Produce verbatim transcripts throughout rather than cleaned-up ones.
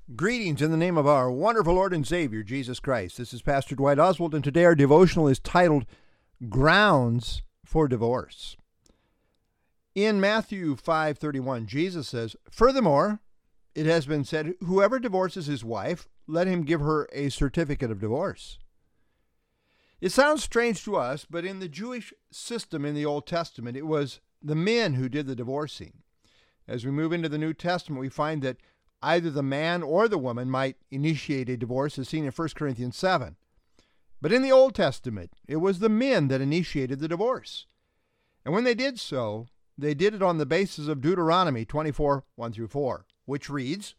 Greetings in the name of our wonderful Lord and Savior, Jesus Christ. This is Pastor Dwight Oswald, and today our devotional is titled, Grounds for Divorce. In Matthew five thirty-one, Jesus says, "Furthermore, it has been said, whoever divorces his wife, let him give her a certificate of divorce." It sounds strange to us, but in the Jewish system in the Old Testament, it was the men who did the divorcing. As we move into the New Testament, we find that either the man or the woman might initiate a divorce, as seen in First Corinthians seven. But in the Old Testament, it was the men that initiated the divorce. And when they did so, they did it on the basis of Deuteronomy twenty-four, one through four, which reads,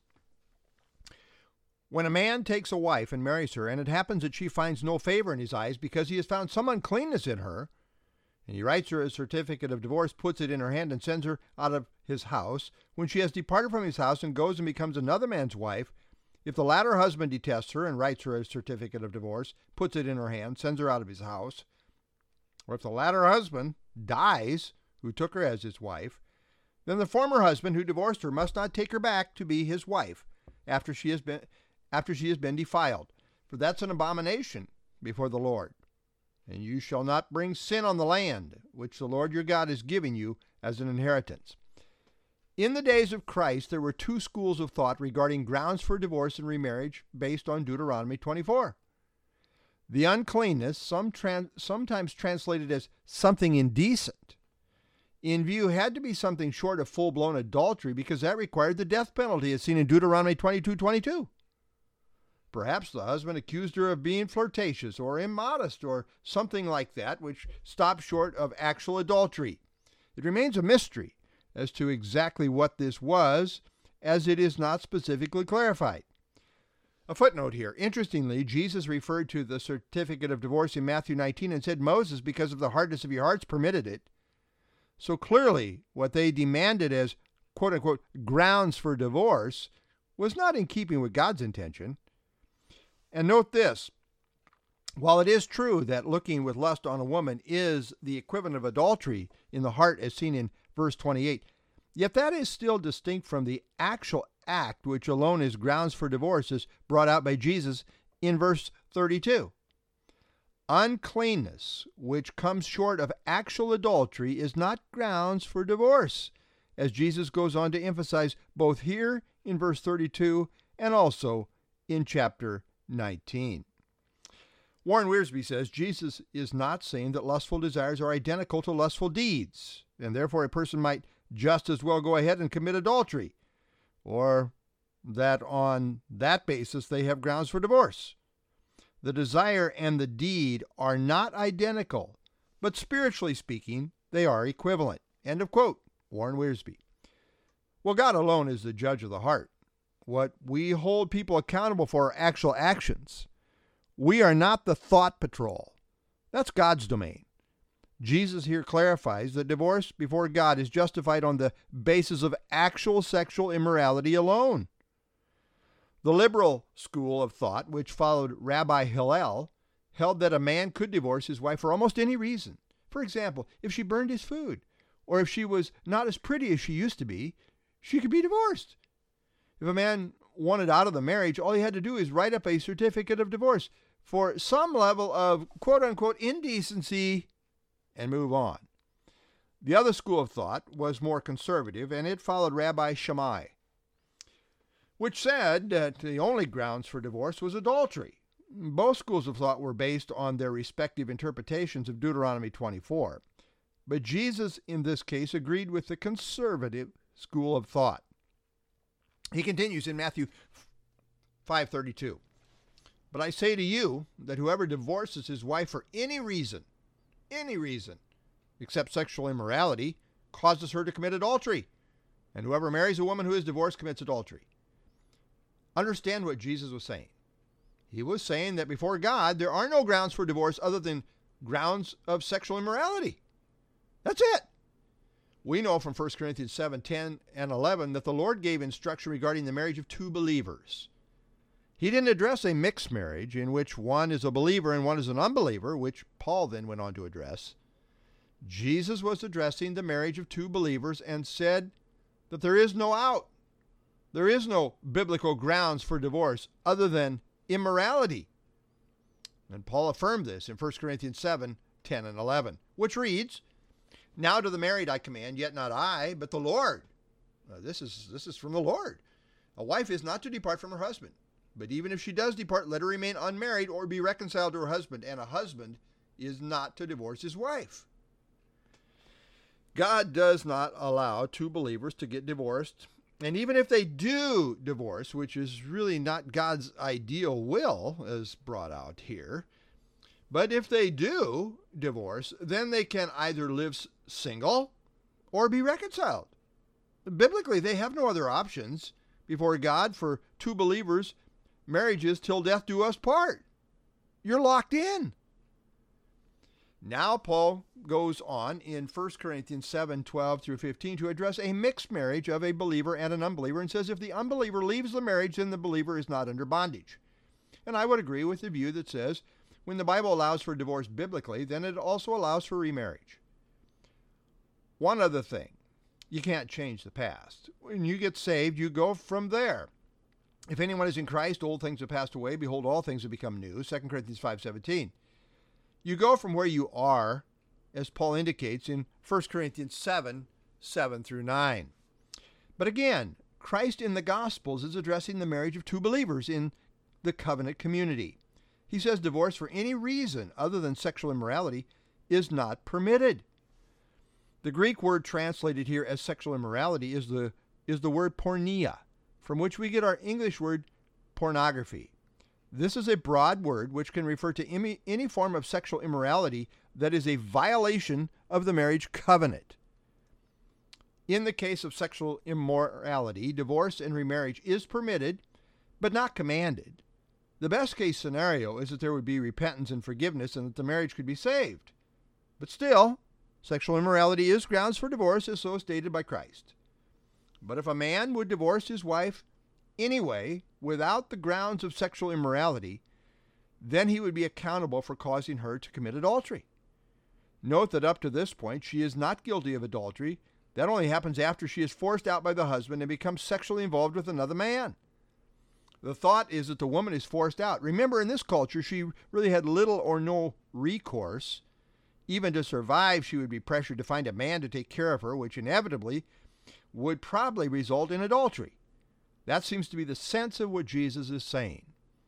"When a man takes a wife and marries her, and it happens that she finds no favor in his eyes because he has found some uncleanness in her, and he writes her a certificate of divorce, puts it in her hand, and sends her out of his house. When she has departed from his house and goes and becomes another man's wife, if the latter husband detests her and writes her a certificate of divorce, puts it in her hand, sends her out of his house, or if the latter husband dies, who took her as his wife, then the former husband who divorced her must not take her back to be his wife after she has been after she has been defiled, for that's an abomination before the Lord. And you shall not bring sin on the land, which the Lord your God is giving you as an inheritance." In the days of Christ, there were two schools of thought regarding grounds for divorce and remarriage based on Deuteronomy twenty-four. The uncleanness, some trans- sometimes translated as something indecent, in view had to be something short of full-blown adultery because that required the death penalty, as seen in Deuteronomy twenty-two twenty-two. Perhaps the husband accused her of being flirtatious or immodest or something like that, which stopped short of actual adultery. It remains a mystery as to exactly what this was, as it is not specifically clarified. A footnote here. Interestingly, Jesus referred to the certificate of divorce in Matthew nineteen and said Moses, because of the hardness of your hearts, permitted it. So clearly, what they demanded as quote-unquote grounds for divorce was not in keeping with God's intention. And note this, while it is true that looking with lust on a woman is the equivalent of adultery in the heart as seen in verse twenty-eight, yet that is still distinct from the actual act which alone is grounds for divorce as brought out by Jesus in verse thirty-two. Uncleanness, which comes short of actual adultery, is not grounds for divorce, as Jesus goes on to emphasize both here in verse thirty-two and also in chapter nineteen. Warren Wiersbe says Jesus is not saying that lustful desires are identical to lustful deeds, and therefore a person might just as well go ahead and commit adultery, or that on that basis they have grounds for divorce. The desire and the deed are not identical, but spiritually speaking, they are equivalent. End of quote. Warren Wiersbe. Well, God alone is the judge of the heart. What we hold people accountable for are actual actions. We are not the thought patrol. That's God's domain. Jesus here clarifies that divorce before God is justified on the basis of actual sexual immorality alone. The liberal school of thought, which followed Rabbi Hillel, held that a man could divorce his wife for almost any reason. For example, if she burned his food, or if she was not as pretty as she used to be, she could be divorced. If a man wanted out of the marriage, all he had to do is write up a certificate of divorce for some level of quote-unquote indecency and move on. The other school of thought was more conservative, and it followed Rabbi Shammai, which said that the only grounds for divorce was adultery. Both schools of thought were based on their respective interpretations of Deuteronomy twenty-four, but Jesus in this case agreed with the conservative school of thought. He continues in Matthew five thirty-two. "But I say to you that whoever divorces his wife for any reason, any reason, except sexual immorality, causes her to commit adultery. And whoever marries a woman who is divorced commits adultery." Understand what Jesus was saying. He was saying that before God, there are no grounds for divorce other than grounds of sexual immorality. That's it. We know from First Corinthians seven, ten, and eleven that the Lord gave instruction regarding the marriage of two believers. He didn't address a mixed marriage in which one is a believer and one is an unbeliever, which Paul then went on to address. Jesus was addressing the marriage of two believers and said that there is no out. There is no biblical grounds for divorce other than immorality. And Paul affirmed this in First Corinthians seven, ten and eleven, which reads, "Now to the married I command, yet not I, but the Lord." Uh, this is this is from the Lord. "A wife is not to depart from her husband, but even if she does depart, let her remain unmarried or be reconciled to her husband, and a husband is not to divorce his wife." God does not allow two believers to get divorced. And even if they do divorce, which is really not God's ideal will, as brought out here, but if they do divorce, then they can either live single or be reconciled. Biblically, they have no other options before God. For two believers, marriage is till death do us part. You're locked in. Now Paul goes on in First Corinthians seven, twelve through fifteen to address a mixed marriage of a believer and an unbeliever, and says if the unbeliever leaves the marriage, then the believer is not under bondage. And I would agree with the view that says when the Bible allows for divorce biblically, then it also allows for remarriage. One other thing, you can't change the past. When you get saved, you go from there. If anyone is in Christ, old things have passed away. Behold, all things have become new. Second Corinthians five seventeen. You go from where you are, as Paul indicates in First Corinthians seven, seven through nine. But again, Christ in the Gospels is addressing the marriage of two believers in the covenant community. He says divorce for any reason other than sexual immorality is not permitted. The Greek word translated here as sexual immorality is the, is the word porneia, from which we get our English word pornography. This is a broad word which can refer to any form of sexual immorality that is a violation of the marriage covenant. In the case of sexual immorality, divorce and remarriage is permitted, but not commanded. The best case scenario is that there would be repentance and forgiveness and that the marriage could be saved. But still, sexual immorality is grounds for divorce, as so stated by Christ. But if a man would divorce his wife anyway, without the grounds of sexual immorality, then he would be accountable for causing her to commit adultery. Note that up to this point, she is not guilty of adultery. That only happens after she is forced out by the husband and becomes sexually involved with another man. The thought is that the woman is forced out. Remember, in this culture, she really had little or no recourse. Even to survive, she would be pressured to find a man to take care of her, which inevitably would probably result in adultery. That seems to be the sense of what Jesus is saying.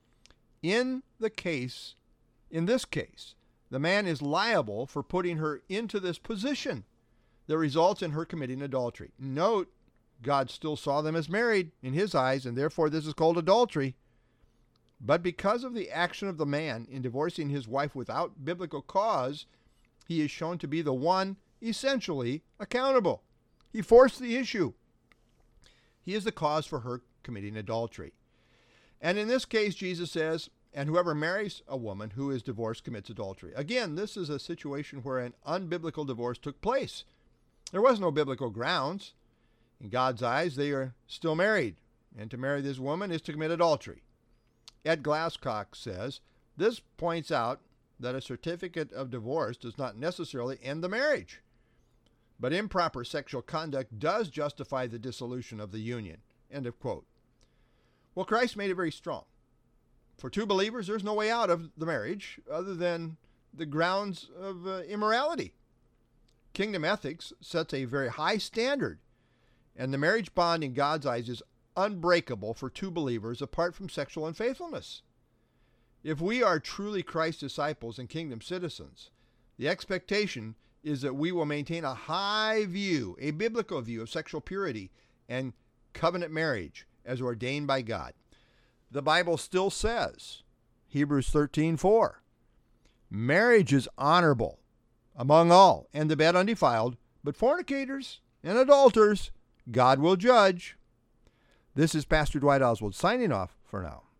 In the case, in this case, the man is liable for putting her into this position that results in her committing adultery. Note, God still saw them as married in his eyes, and therefore this is called adultery. But because of the action of the man in divorcing his wife without biblical cause, he is shown to be the one essentially accountable. He forced the issue. He is the cause for her committing adultery. And in this case, Jesus says, and whoever marries a woman who is divorced commits adultery. Again, this is a situation where an unbiblical divorce took place. There was no biblical grounds. In God's eyes, they are still married, and to marry this woman is to commit adultery. Ed Glasscock says, this points out that a certificate of divorce does not necessarily end the marriage, but improper sexual conduct does justify the dissolution of the union. End of quote. Well, Christ made it very strong. For two believers, there's no way out of the marriage other than the grounds of uh, immorality. Kingdom ethics sets a very high standard, and the marriage bond in God's eyes is unbreakable for two believers apart from sexual unfaithfulness. If we are truly Christ's disciples and kingdom citizens, the expectation is that we will maintain a high view, a biblical view of sexual purity and covenant marriage as ordained by God. The Bible still says, Hebrews thirteen four, marriage is honorable among all, and the bed undefiled, but fornicators and adulterers God will judge. This is Pastor Dwight Oswald signing off for now.